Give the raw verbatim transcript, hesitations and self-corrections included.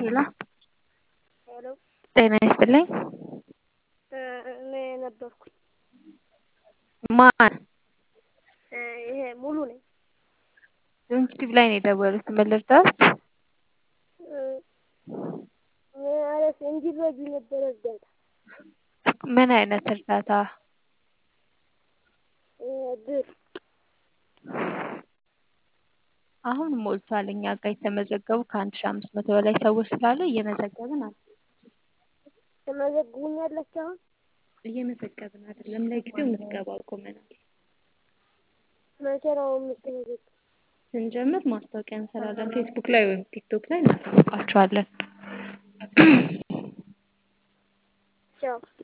ሄሎ ሄሎ ጤና ይስጥልኝ። እኔ ነበርኩኝ። ማን? ይሄ ሙሉ ነኝ። ዩቲዩብ ላይ ነው የደወሉት። ምን ልርዳዎት? ማለት እንዲረዱ ነበረ እርዳታ። ምን አይነት እርዳታ? ብር አሁን ሞልቷል። እኛ ጋር የተመዘገቡ ከአንድ ሺህ አምስት መቶ በላይ ሰዎች ስላሉ እየመዘገብን አለ ተመዘግቡኛላችሁ? አሁን እየመዘገብን አይደለም። ለጊዜው ምዝገባ አቁመናል። መቼ ነው የምትመዘግቡ? ስንጀምር ማስታወቂያ እንሰራለን። ፌስቡክ ላይ ወይም ቲክቶክ ላይ እናሳውቃችኋለን። ቻው